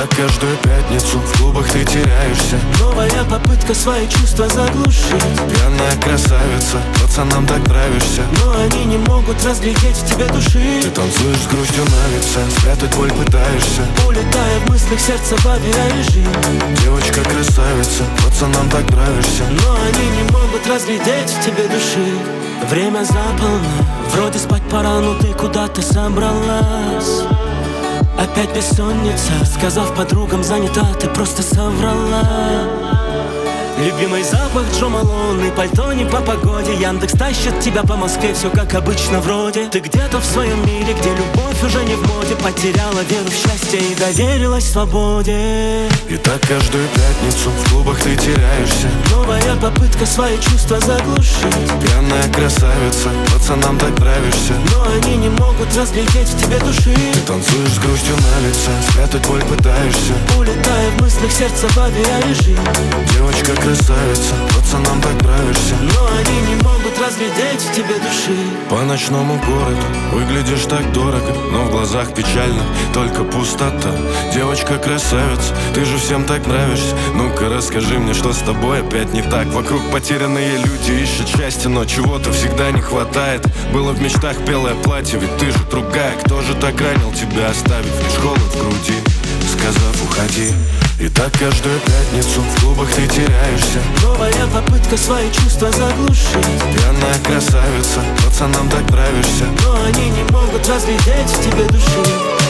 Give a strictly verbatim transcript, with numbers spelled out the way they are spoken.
так каждую пятницу в клубах ты теряешься. Новая попытка свои чувства заглушить. Пьяная красавица, пацанам так нравишься, но они не могут разглядеть в тебе души. Ты танцуешь с грустью на лице, спрятать боль пытаешься, улетая в мыслях сердца в авиарежим. Девочка красавица, пацанам так нравишься, но они не могут разглядеть в тебе души. Время за полночь, вроде спать пора, но ты куда-то собралась. Опять бессонница, сказав подругам занята, ты просто соврала. Любимый запах Джо Малоне, пальто не по погоде. Яндекс тащит тебя по Москве, все как обычно вроде. Ты где-то в своем мире, где любовь уже не в моде. Потеряла веру в счастье и доверилась свободе. И так каждую пятницу в клубах ты теряешься. Новая попытка свои чувства заглушить. Пьяная красавица, пацанам так нравишься, но они не могут разглядеть в тебе души. Ты танцуешь с грустью на лице, спрятать боль пытаешься, улетая в мыслях сердца в авиарежим. Девочка красавица, пацанам так нравишься, но они не могут разглядеть в тебе души. По ночному городу выглядишь так дорого, но в глазах печально, только пустота. Девочка красавица, ты же всем так нравишься. Ну-ка расскажи мне, что с тобой опять не так. Вокруг потерянные люди ищут счастье, но чего-то всегда не хватает. Было в мечтах белое платье, ведь ты же другая. Кто же так ранил тебя, оставив лишь холод в груди, сказав уходи. И так каждую пятницу в клубах ты теряешься. Новая попытка свои чувства заглушить. Пьяная красавица, пацанам так нравишься, но они не могут разглядеть в тебе души.